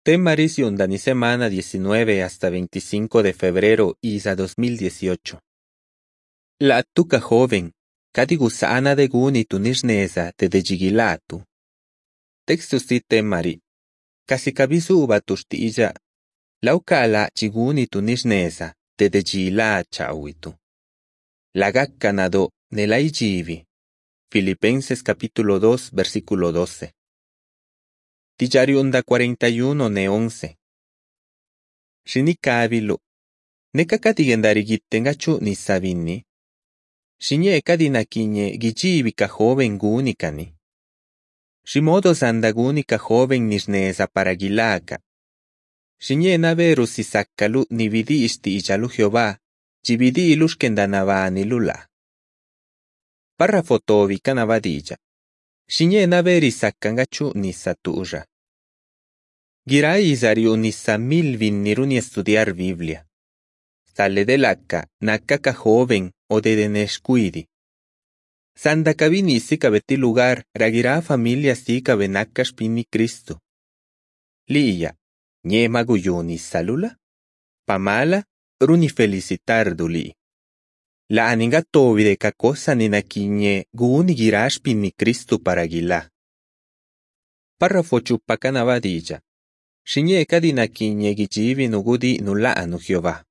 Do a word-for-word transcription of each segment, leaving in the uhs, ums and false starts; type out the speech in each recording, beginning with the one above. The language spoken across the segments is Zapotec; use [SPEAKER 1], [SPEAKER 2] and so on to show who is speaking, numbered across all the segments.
[SPEAKER 1] Temaris yundani semana diecinueve hasta veinticinco de febrero isa dos mil dieciocho. La tuca joven, katigusana de guni tunisneza te de jigilatu. Textus ti temari. Kasikabisu ubatushtiija. Laukala chiguni tunisneza te de jila chawitu. Lagakkanado nelaijivi. Filipenses capítulo dos versículo doce. Tijariunda cuarenta y uno ne once. Shinikabilo. Nekakatigendarigittengachu ni sabini. Shinye kadinakinye gichibika joven gunikani. Shimodo sandagunika joven nisneza paragilaka. Shinye naveru sisakkalu nividi isti ichalu Jehová, jibidi ilushkendanavani lula. Párrafo tovi kanavadija. Shinye naveri sakkangachu nisatuja. Girai isariu nisa mil vinniru ni estudiar Biblia. Sale de lacca, nakaka joven o de denescuidi. Sanda kabini sika beti lugar, ragira familia sika benakash pini Cristo. Liya, nye maguyuni salula? Pamala, runi felicitar duli. La aninga tovi de kakosa ni nakinye guni girash pini Cristo para gila. Párrafo chupakanavadija. Shinye kadinakinye gijivi nugudi nula anu Jehová.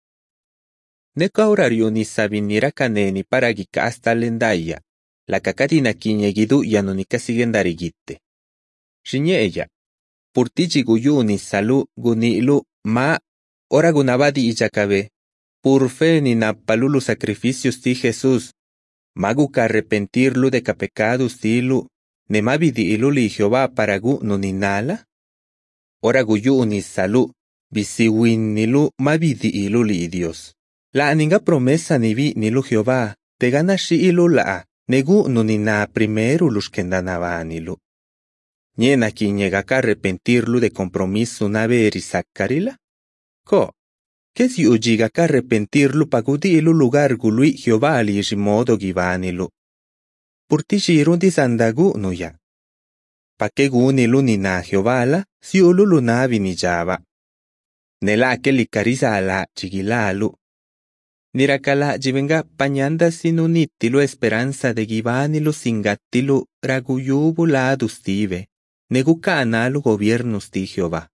[SPEAKER 1] Neka horario ni sabinira kaneni para gika hasta lendaya. La kakadina kinye gidu yanunika sigendarigite. Shinye ella. Purtichi guyu ni salu gunilu ma ora gunabadi ichakabe. Por fe ni napalulu sacrificios ti Jesús. Maguka arrepentirlu de capecados tilu. Nemabidi iluli Jehová para gu nuninala. Ora guyu ni salu. Bisiwinilu mabidi iluli Dios. La aninga promesa nivi nilu Jehová, te gana shi ilu la, negu nunina primero lushkendanavanilu. Nyena ki nyegaka arrepentirlu de compromiso nave erisakarila? Ko, que si ujigaka arrepentirlu pagudi ilu lugar gului Jehová li modo givanilu. Purti shirundi sandagu nuya. Pake gunilu nina Jehová la, si ululu navi ni java. Nela ke likarisa ala chigilalu. Nirakala jivenga pañanda sinunitilu esperanza de givanilu singatilu raguyubu ladustive, neguka analu gobiernos ti Jehová.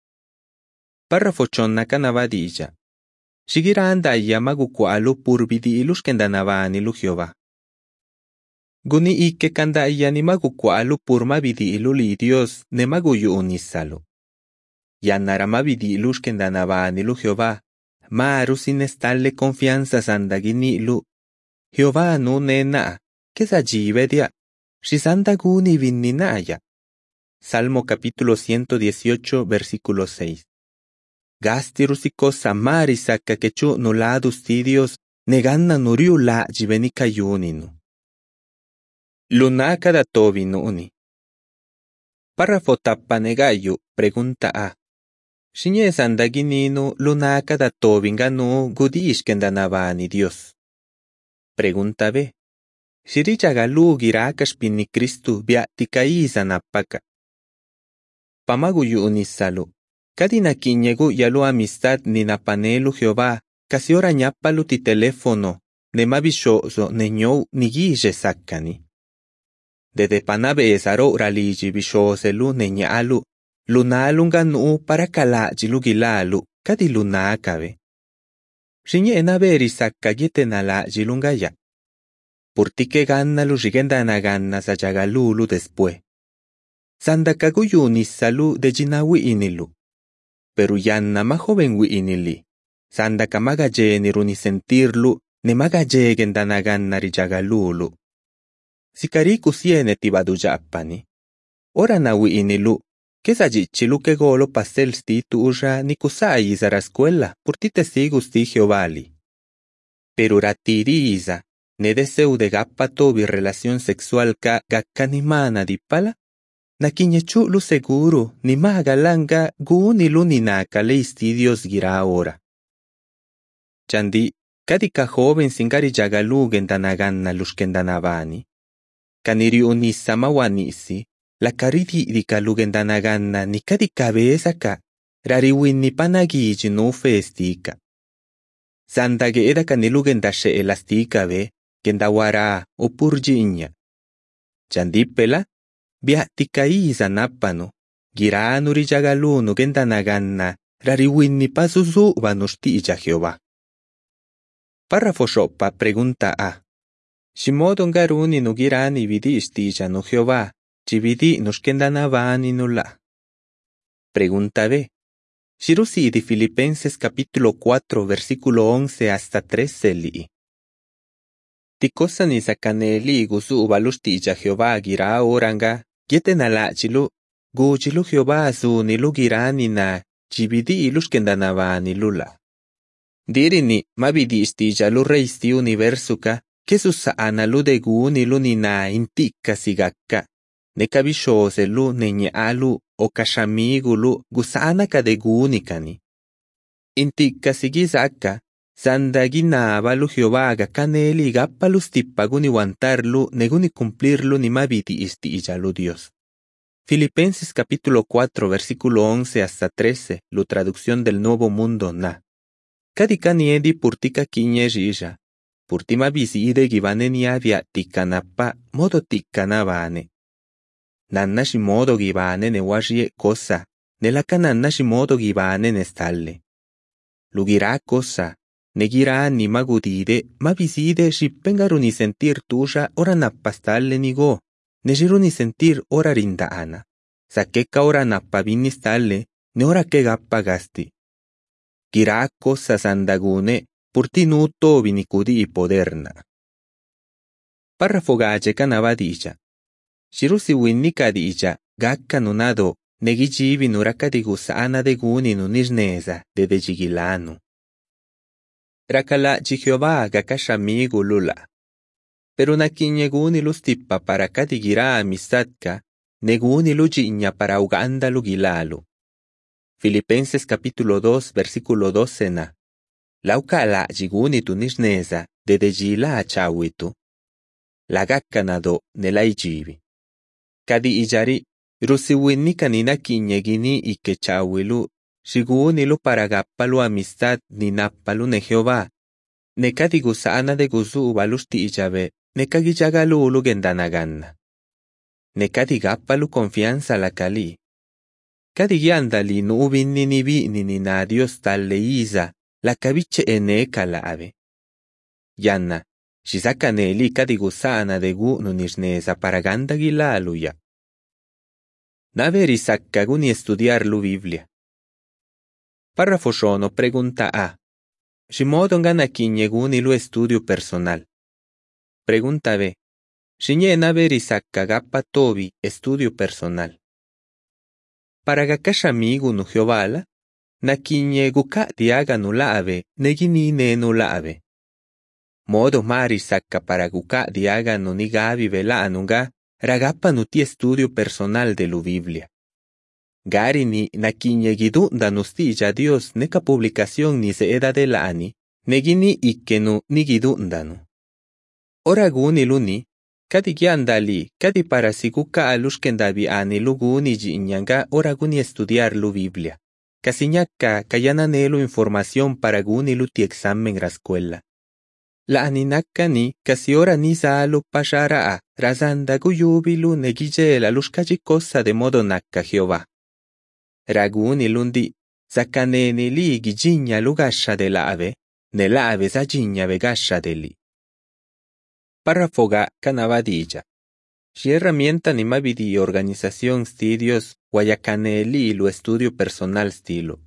[SPEAKER 1] Párrafo chonnakanavadija. Shigiranda yamagukualu purbidi ilushkendanavanilu Jehová. Guni ike kanda yanimagukualu purmabidi iluli Dios nemaguyu unisalu. Yanaramabidi ilushkendanavanilu Jehová. Maru sin estarle confianza sandagini lu. Jehová no nena, que sajivedia, si sandaguni vinninaya. Salmo capítulo ciento dieciocho, versículo seis. Gastirusiko samari saka kechu nuladus tidios, neganna nuriu la jivenika yuninu. Lunaka da tovi nuni. Párrafo tappanegayu, pregunta A. Shinye sandagininu lunaka da tobinganu gudishkendanavani Dios. Pregunta B. Shirichagalu girakash pini Cristu biatikaiza napaka. Pamaguyu unisalu. Kadina kinyegu yalu amistad ni napanelu Jehová, casi ora ñapalu ti teléfono, ne mabishoso ne nyou ni gije sakani. Dede panabe esaro raliji bishoselu ne nyalu. Lunalunga nu para kalajilu gilalu, kadi lunakabe. Shinye naberi sakkagite nalajilunga ya. Purtike gannalu jigendana ganna sajagalulu después. Sandakaguyu nisalu de jinawi inilu. Pero yanna ma joven wi inili. Sandakamaga jeniru ni sentirlu, ne maga jegendana ganna rijagalulu. Sikariku siene tibadu japani. Ora na wi inilu. Que sajichilu que golo pastel sti tuja ni kusai iza la escuela, por ti te sigo sti Jehovali. Pero ratiriza, ne deseu de gapato bi relación sexual ka gakkanimana di pala, na kinyechu lu seguro, ni magalanga guni luninaka le istidios gira ahora. Chandi, kadika joven singari jagalu gendanaganna lushkendanavani. Kaniri unisa mawanisi, la cariti di kalugandanaganna ni kadi cabeza ka, rariwin ni panagiji no festika. Sanda ge eda kanilugandashe elastika ve, gendawara o purjinya. Chandipela, biatikaiza napano, giranu rijagaluno gendanaganna, rariwin ni pasusu vanushtiya Jehová. Párrafo shoppa pregunta A. Shimodo ngaruni no girani vidi istilla no Jehová, chividi nushkendanavani no la. Pregunta B. Shirusi di Filipenses capítulo cuatro versículo once hasta trece li. Tikosa ni sakaneli gusu ubalustilla Jehová gira oranga, gietenalachilu, gujilu Jehová su nilu girani na, chividi ilushkendanavani lula. Dirini mabidi istilla lu reisti universuka, kesusa analu de guni lu nina intika sigakka, ne kabishose lu nenye alu o kashamigu lu gusana ka de gunikani. Intika sigizaka, sandaginaba lu Jehová kaneli gappalu stippaguni wantarlu neguni cumplirlu ni mabidi istilla lu Dios. Filipenses capítulo cuatro versículo once hasta trece, lu traducción del Nuevo Mundo na. Kadikaniedi purtika kinye jija, purtima viside givane niavia tikanapa modo tikanavane. Nannashi modo givane ne wajie cosa, nelaka nannashi modo givane nestalle. Lugira cosa, negira ni magudide, ma viside shippengaru ni sentir tuja ora nappastalle nigo, nejiru ni sentir ora rindaana, sakeka ora nappavinnistalle, ne ora ke gappa gasti. Gira cosa sandagune, purtinuto vinicudi i poderna. Párrafo gaje kanavadija. Shirusi winnika dija, gakka nunado, negijivi nurakadigus de guni nunisneza, de dejigilanu. Rakala Jehová gakashamigu lula. Pero nakinyeguni lustippa para kadigira amistadka, neguni lujinya para uganda lugilalu. Filipenses capítulo dos versículo doce na. Laukala jiguni tunisneza de dejila achawitu. Lagakkanado nelaijivi. Kadi ijari, rusiwinnika nina kinyegini ike chawilu, shigunilu para gappalu amistad ni nappalu ne Jehová. Nekadi gusana de guzu ubalushti ijabe, nekagi jagalu ulu gendanaganna. Nekadi gappalu confianza la kali. Kadi giandali nu ubinni ni vini ni na Dios talle iza, la kaviche eneka la ave. Yanna, shisakaneli kadi gusana de gu nunisneza para ganda gilaluya. Naveri saccaguni estudiar lu Biblia. Párrafo shono pregunta A. Shimodo ngana kinyeguni lu estudio personal. Pregunta B. Shinye naveri saccagappa tobi estudio personal. Para gakashamigu nu Jehová, na kinyegu diaga nu laave, negini ne nu laave. Modo mari sacca para guka diaga nu nigavi vela anunga, ragappa nu ti estudio personal de lu Biblia. Gari ni na kinyegidu danustija Dios neka publicación ni se eda de la ani, negini ikkenu nigidundanu. Ora guni luni, kadi giandali, kadi para siguka alushkendabi ani luguni jinyanga ora guni estudiar lu Biblia. Kasinyaka kayananelu información para guni luti examen rascuela. La aninaka ni kasi ora ni salu pashara a razanda guyubilu negijela lushkaji cosa de modo nakka Jehová. Raguni lundi sakaneni li gijinya lugasha de la ave, ne la ave zajinya vegasha de li. Párrafo ga kanavadilla. Si herramienta ni mabidi organización stidios guayacaneli lu estudio personal stilo.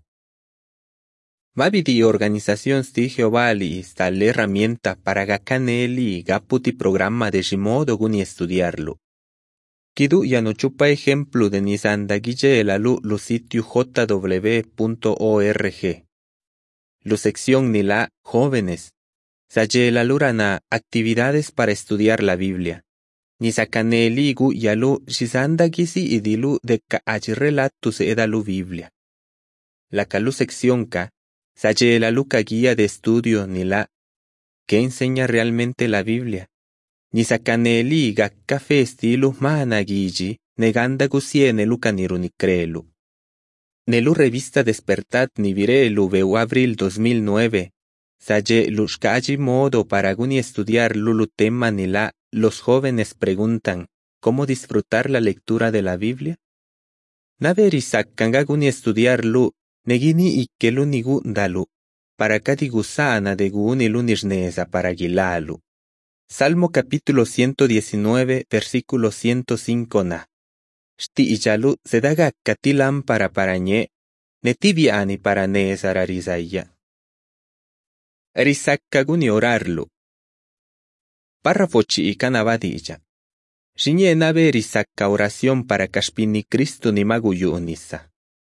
[SPEAKER 1] Mabidi organización sti Jehová li installe herramienta para gacaneli gaputi programa de shimodo guni estudiarlo. Kidu ya no chupa ejemplo de nisandagille el alu lu sitio j w punto org. Lu sección ni la jóvenes. Saye la lurana actividades para estudiar la Biblia. Ni sacaneli gu yalu shisandagisi idilu de ka relatu se edalu Biblia. La calu sección ka. Saye la luca guía de estudio ni la. ¿Qué enseña realmente la Biblia? Ni sacaneli ga café estilo managiji neganda gusie nelu caniru ni crelu. Nelu revista Despertat ni virelu veu abril dos mil nueve, saye lushkaji modo para guni estudiar lulu tema ni la, los jóvenes preguntan, ¿cómo disfrutar la lectura de la Biblia? Naveri sakkanga guni estudiar lu, negini ikkelu nigu dalu, para kadigusana de guni lunisneza para gilalu. Salmo capítulo ciento diecinueve, versículo ciento cinco na. Shti ijalu sedaga katilam para parañe, netibiani para neesararizaya. Risakkaguni orarlu. Párrafo chi ikanabadilla. Shiñe nave risakka oración para kashpini Cristo ni maguyu unisa.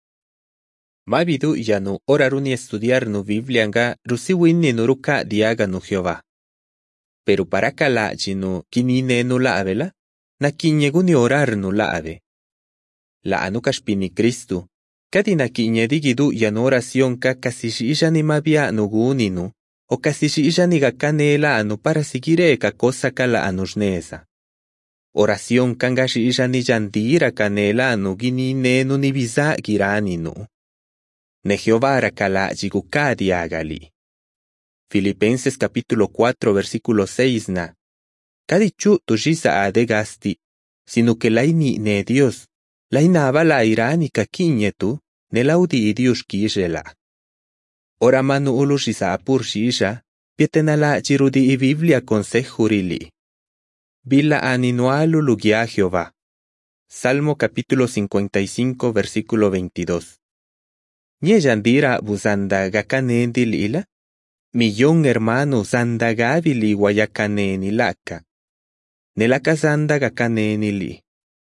[SPEAKER 1] Mavidu yanu oraruni estudiar nu Biblia nga rusiwinni nuruka diaga nu Jehová. Pero para kala jinu kinine nu laavela, na kinyeguni orar nu laave. La anu kashpini Cristo, kadina kinyedigidu yanu oración ka kasishija ni mabia nu guninu, o kasishija ni gakanela anu para sigire ka cosa kala anusneza. Oración kangashija ni yandira kanela anu ginine nu ni biza giraninu. Ne Jehová rakala jiguka diagali. Filipenses capítulo cuatro versículo seis na. Kadichu tujisa adegasti, sino que laini ne Dios, laina avala irani kakinyetu, ne laudi idius kijela. Ora manu ulushisa apur shisha, pietenala jirudi i Biblia consejurili. Bila aninualu lugia Jehová. Salmo capítulo cincuenta y cinco versículo veintidós. Nye yandira buzanda gakanendil ila? Millón hermano zanda gavili guayacaneni laka. Nelaka zanda gacaneni li.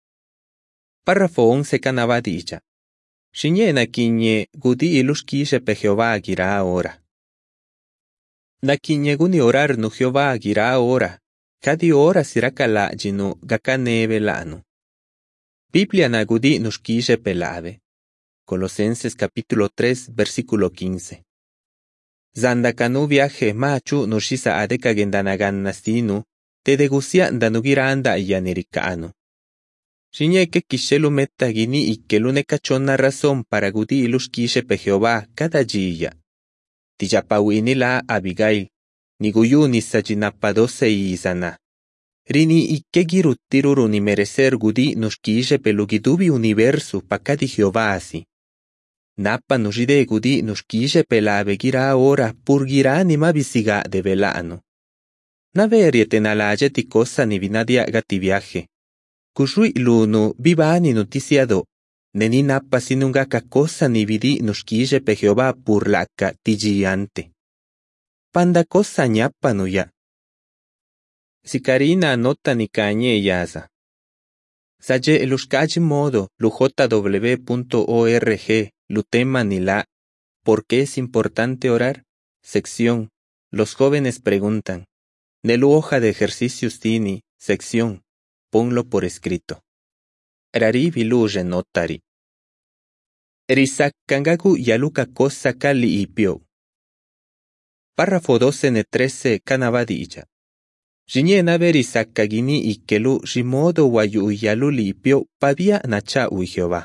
[SPEAKER 1] Párrafo once canabadilla. Shiñena kinye gudi ilushkishe pe Jehová gira ahora. Na kinye guni orar nu Jehová gira ahora. Kadi ora sirakala jinu gacaneve lanu. Biblia na gudi nushkishe pelave. Colosenses capítulo tres versículo quince. Zandakanu viaje machu nushisa adeka gendanagan nastinu, te degusia danugiranda yanirikanu. Shiñeke kishelu metta gini ikkelune kachona razón para gudi ilushkishe pe Jehová cada día. Tijapawini la Abigail, niguyuni sajinapadose izana. Rini ikke giruttiruru ni merecer gudi nushkishe pelugidubi universo pakadi Jehová asi. Napa nushide gudi nushkishe pelave gira ahora purgira ni mabisiga de velano. Naveriete nalaje ti cosa ni vinadia gati viaje. Kushui lunu vivani noticiado. Neni napa sinunga ka cosa ni vidi nushkishe pe Jehová purlaka tigiante. Panda cosa ñapa nuya. Sikarina nota ni cañe yaza. Saye elushkaji modo lujotaw punto org. Lutema ni la. ¿Por qué es importante orar? Sección. Los jóvenes preguntan. Nelu hoja de ejercicios tini. Sección. Ponlo por escrito. Rari viluje notari. Risak kangaku yaluka cosa kali ipio. Párrafo doce ne trece canabadilla. Jiñe naveri sakkagini ikelu shimodo wayu yalu lipio pavia nacha ui Jehová.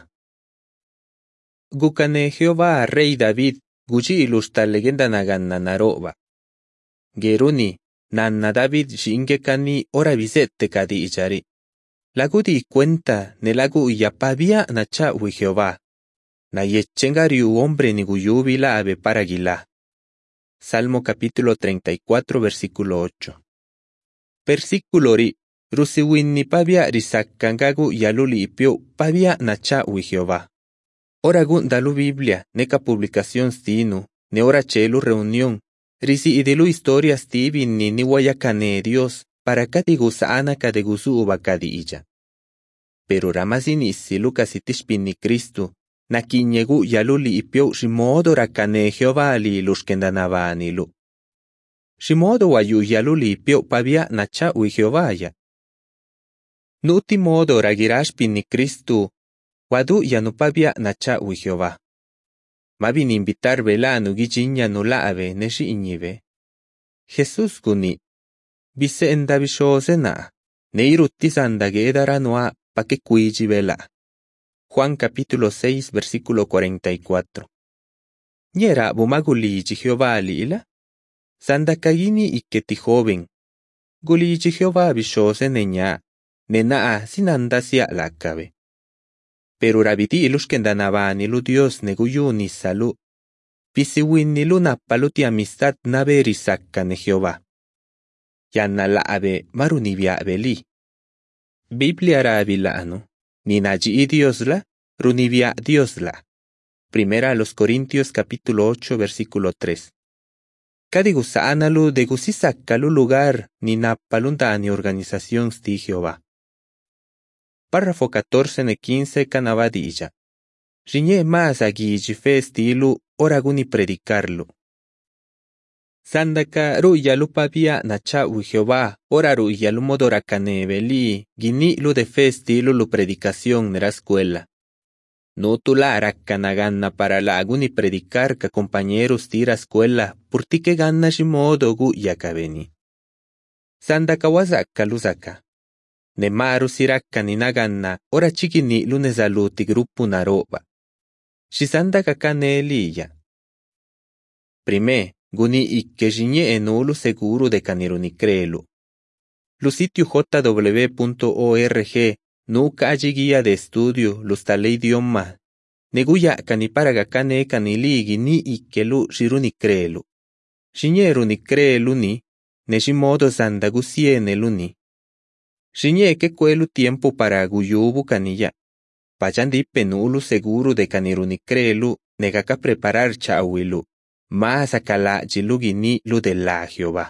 [SPEAKER 1] Gukane Jehová rey David, guji ilusta legenda naganna naroba. Geruni, nanna David shingekani ora visette kadi ichari. Lagudi cuenta nelagu yapavia nacha ui Jehová. Na yechengari u hombre ni guyubila ave paragila. Salmo capítulo treinta y cuatro versículo ocho. Versículo ri, rusiwinni pavia risakkangagu yaluli ipio pavia nacha ui Jehová. Oragun dalu Biblia, neca publicación stinu, ne ora chelu reunión, risi idelu historias tibin ni ni wayakane Dios, para katigusa ana kadegusu ubakadi illa. Pero ramazini Lucas itishpin ni Cristo, na kinyegu yaluli ipio shimodo rakane Jehová li lushkendanava anilu. Shimodo wayu yaluli ipio pavia nacha ui Jehová ya. Nuti modo ragirashpin ni Cristo, wadu yanupavia nacha ui Jehová. Mabin invitar velanu gijinya nulaave neshi iñive. Jesús guni. Bise endabishose na. Neirutti sandage edaranua pa que cuiji vela. Juan capítulo seis, versículo cuarenta y cuatro. Ñera bumaguliji Jehová lila. Sanda kagini iketi joven. Guliji Jehová bishose neña. Nenaa sinanda sia lakabe. Pero rabiti ilus kendanabani lu Dios neguyuni salu. Pisiwini lu napalu ti amistad naberi sakkane Jehová. Yanna laabe marunibia beli. Biblia rabilano. Ninaji y Dios la, runibia Dios la. Primera a los Corintios capítulo ocho versículo tres. Kadigusaanalu de gusisakalu lugar ni napalunda ni organización sti Jehová. Párrafo catorce ne quince canabadilla. Riñe más agiji fe estilu oraguni predicarlo. Sandaka ruyalu pavia nacha u Jehová, ora ruyalu modorakane beli, gini lu de fe estilu lu predicación nera escuela. No tula arakanagana para la aguni predicar ka compañeros tira escuela, purti que gana shimodo gu yakabeni. Sandaka wazaka luzaka. Nemaru siraka ninagana, ora chikini lunezaluti grupu naroba. Shisandaka kane eliya. Prime, guni ikke jiñe enulu seguro de caniruni crelu. Lu sitio j w punto org, nuca allí guía de estudio, los tale idioma. Neguya caniparaga cane caniligi ni ikkelu shiruni crelu. Shiñeru ni crelu ni, neshimodo sandagusiene luni. Shiñe que cuelu tiempo para guyubu canilla. Payandi penulu seguro de caniruni crelu, negaka preparar chawilu. Más acala gilugini lu de la Jehová.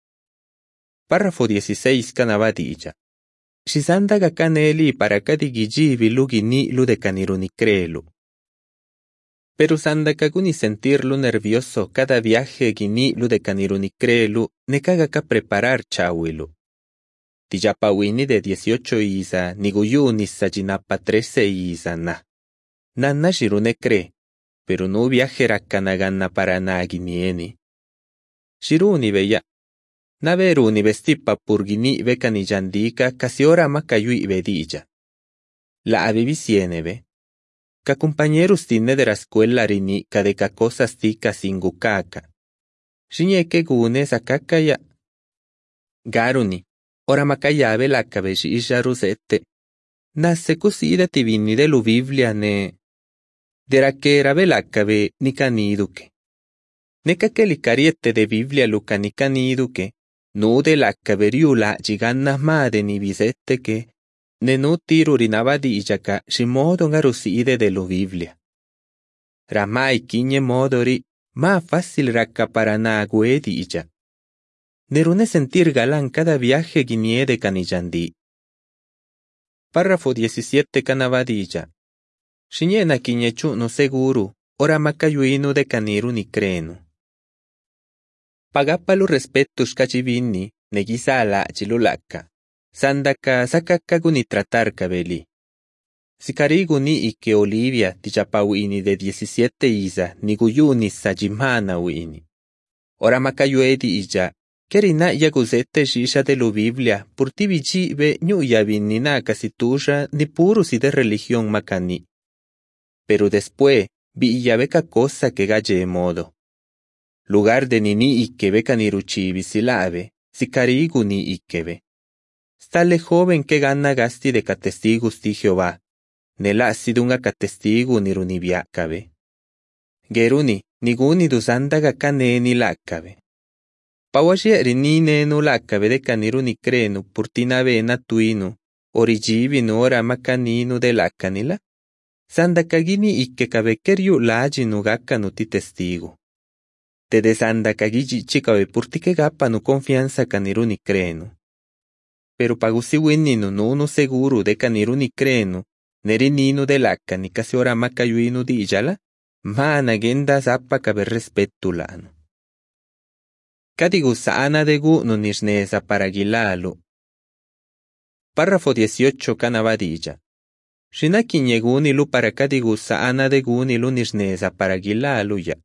[SPEAKER 1] Párrafo dieciséis canabadilla. Shisandaga caneli para cadigiji bilugini lu de caniruni crelu. Pero sandakaguni sentirlo nervioso cada viaje gini lu de caniruni crelu, nekagaka preparar chawilu. Tijapawini de dieciocho isa, niguyuni sajinapa trece isa na. Nana shirune cre. Pero no viajera kanagana para naginieni. Shiruni beya. Naveruni vestipa purgini vekani yandika casi ora makayui vedilla. La avivisiene be. Ka compañeros tine de la escuela rini kadeka cosas tika singukaka. Shiñeke gune sakakaya. Garuni. Ora makayabe la kabeshi isharusete. Nase kusida tivini de lu Biblia ne. Dera que era velakabe ni caniduque. Neca que licariete de Biblia luca ni caniduque, no de la caberiula gigannas made ni bisette que, ne no tirurinabadi ijaca, shimodo garuside de lo Biblia. Ramai quiñe modori, ma fácil raca para na guedi ija. Nerune sentir galán cada viaje guinie de canillandi. Párrafo diecisiete canabadilla. Shiñena quiñechu no seguro, ora macayuino de caniru ni creno. Pagapalu respetus cachivini, negisala chilulaca. Sandaka sakakaguni tratar cabeli. Sicariguni y que Olivia tichapawini de diecisiete isa, niguyuni sajimana wini. Ora macayuedi ija, kerina yaguzete shisha de lo Biblia, purtivichi be nyuyavini na casitusha ni puro si de religión macani. Pero después, vi ya beca cosa que galle modo. Lugar de nini y que beca niruchi visilabe, si carigu ni y que ve. Stale joven que gana gasti de catestigus ti Jehová, nela sidunga catestigu nirunibiacabe. Geruni, niguni dusandaga cane ni lacabe. Pawashieri ni nenu lacabe de caniruni crenu, purtinabe natuinu, origivi nora macaninu de lacanila. Sandakagini y que cabekeriu laji nugaka no ti testigo. Te de sandakagiji chikabe purtike gapa no confianza caniruni crenu. Pero pagusiwini no no seguro de caniruni crenu, nerinino de laka ni casi ora makayuinu di ijala, mana genda zapa cabe respetulano. Kadigu saana de gu no nisneza para gilalo. Párrafo dieciocho canabadilla. Shinaki nyeguni lu para kadigu saana de guni lu nisneza para gilalu ya.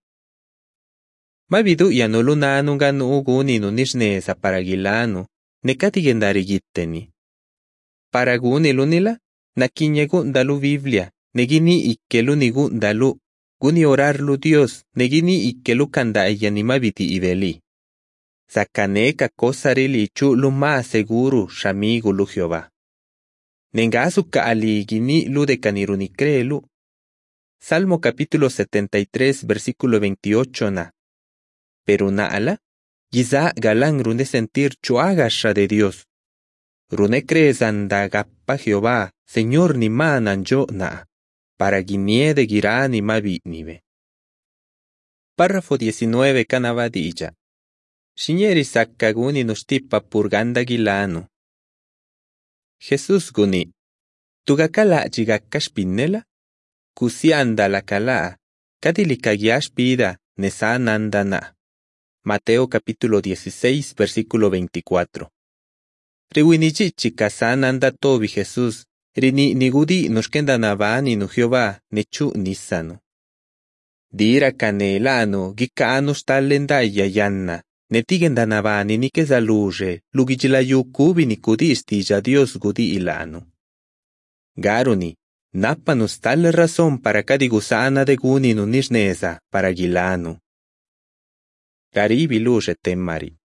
[SPEAKER 1] Mabidu ya no lu nanu ganu guni nu nisneza para gilanu, ne katigendari gitteni. Para guni lu nila, Naquiñe gundalu Biblia, negini ikkelu ni gundalu, guni orarlu Dios, negini ikkelu kandaya ni mabiti ibeli. Sacaneka cosarili chulu más seguro shamigu lu Jehová. Nengasu ka aligini lu de caniruni creelu. Salmo capítulo setenta y tres, versículo veintiocho na. Pero naala, giza galang rune sentir chuagasha de Dios. Rune crees anda gappa Jehová, Señor ni manan yo na, para guinie de girá ni mabi nive. Párrafo diecinueve canavadilla. Shinyeri sakkaguni nustipa purganda gilano. Jesús guni. Tugakala jigakashpinela? Kusianda la kala, kadilikagiash pida, nesanandana. Mateo capítulo dieciséis, versículo veinticuatro. Riwinichichi kasananda tobi Jesús, rini nigudi nushkendanavani nu Jehová, nechu nisano. Dira kanelano, gikanos talendaya yanna, netigendanavani nikezaluje, lugijilayu kubi nikudisti ya Dios gudi ilano. Garuni, napanus tal razón para kadigusana de guni nu nishneza para gilano. Garibi luje temari.